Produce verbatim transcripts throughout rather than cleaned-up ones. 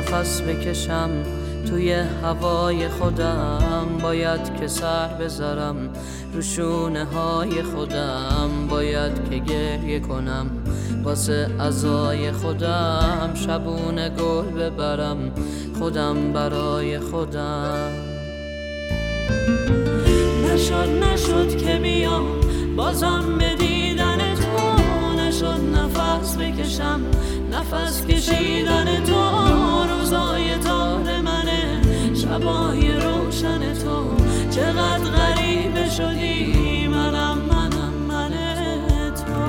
نفس بکشم توی هوای خودم، باید که سر بذارم رو شونه های خودم، باید که گریه کنم واسه عزای خودم، شبونه گل ببرم خودم برای خودم. نشد نشد که بیام بازم به دیدن تو، نشد نفس بکشم نفس کشیدن تو، روزای تار منه شبای روشن تو، چقدر غریبه شدی منم منم من تو.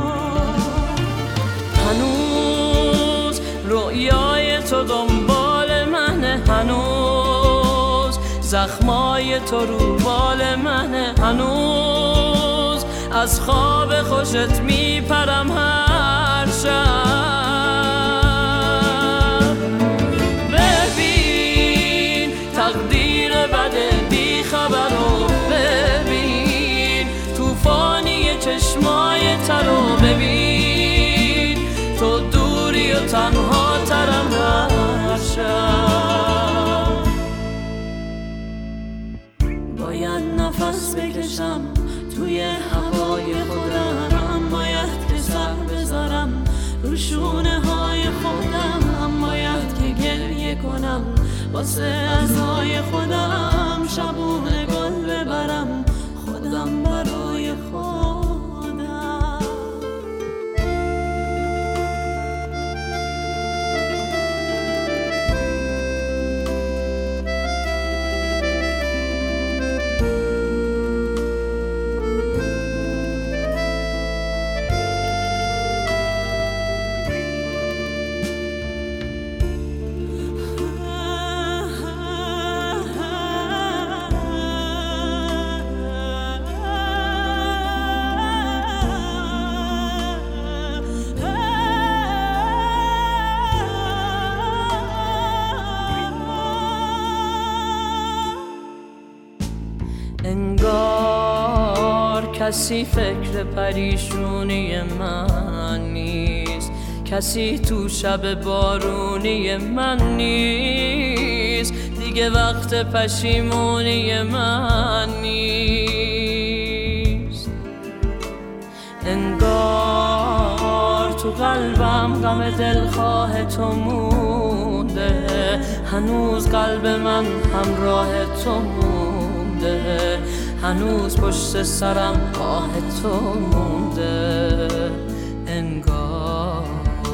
هنوز رویای تو دنبال منه، هنوز زخمای تو رو بال منه، هنوز از خواب خوشت میپرم هر شب. ببین تقدیر بده بی خبرو، ببین توفانی چشمای ترو، ببین تو دوری و تنها ترم هر شب. باید نفس بکشم توی هوای خودم، باید که سر بذارم رو شونه های خودم، باید که گریه کنم واسه عزای خودم، شبونه گل ببرم خودم برای خودم. انگار کسی فکر پریشونی من نیست، کسی تو شب بارونی من نیست، دیگه وقت پشیمونی من نیست. انگار تو قلبم غم دلخواه تو مونده، هنوز قلب من همراه تو مونده، هنوز پشت سرم آه تو مونده. انگار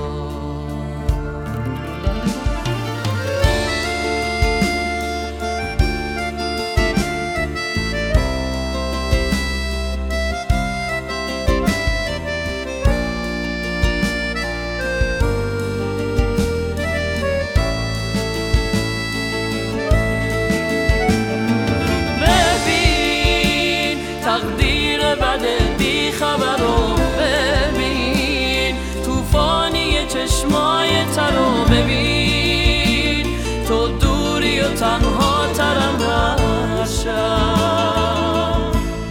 تقدیر بده بی خبرو، ببین توفانی چشمای ترو، ببین تو دوری و تنها ترم هر شب.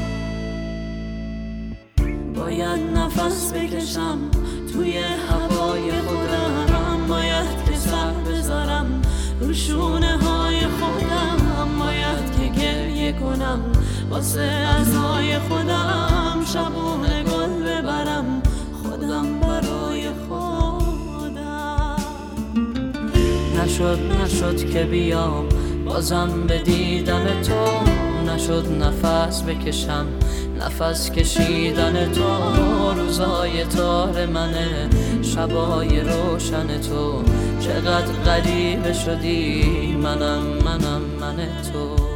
باید نفس بکشم توی هوای خودم، باید که سر بذارم رو شونه های خودم، باید که گریه کنم واسه عزای خودم، شبونه گل ببرم خودم برای خودم. نشد نشد که بیام بازم به دیدن تو، نشد نفس بکشم نفس کشیدن تو، روزای تار منه شبای روشن تو، چقدر غریبه شدی منم منم من تو.